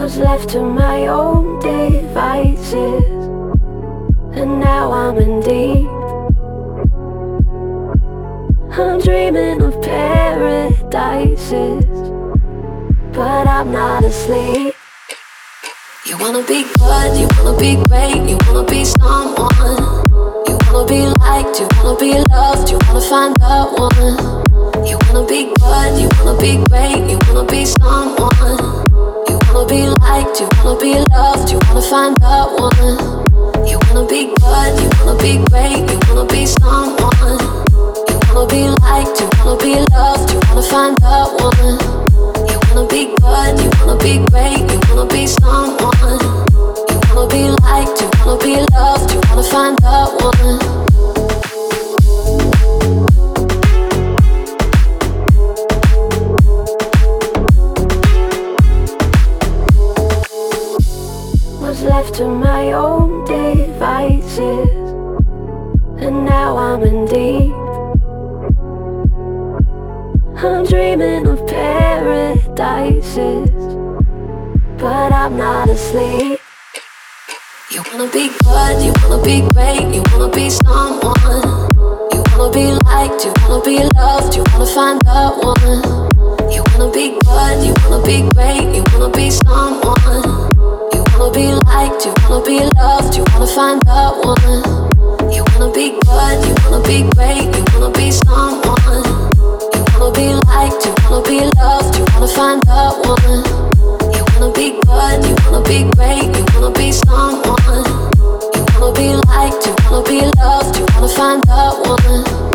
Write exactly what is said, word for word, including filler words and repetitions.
Was left to my own devices, and now I'm in deep. I'm dreaming of paradises, but I'm not asleep. You wanna be good, you wanna be great, you wanna be someone. You wanna be liked, you wanna be loved, you wanna find the one. You wanna be good, you wanna be great, you wanna be someone. You wanna be liked, you wanna be loved, you wanna find the one. You wanna be good, you wanna be great, you wanna be someone. You wanna be liked, you wanna be loved, you wanna find the one. You wanna be good, you wanna be great, you wanna be someone. You wanna be liked, you wanna be loved, you wanna find the one. Was left to my own devices, and now I'm in deep. I'm dreaming of paradises, but I'm not asleep. You wanna be good, you wanna be great, you wanna be someone. You wanna be liked, you wanna be loved, you wanna find the one. You wanna be good, you wanna be great, you wanna be someone. You wanna be liked, you wanna be loved, you wanna find the one. You wanna be good, you wanna be great, you wanna be someone. You wanna be liked, you wanna be loved, you wanna find the one. You wanna be good, you wanna be great, you wanna be someone. You wanna be liked, you wanna be loved, you wanna find the one.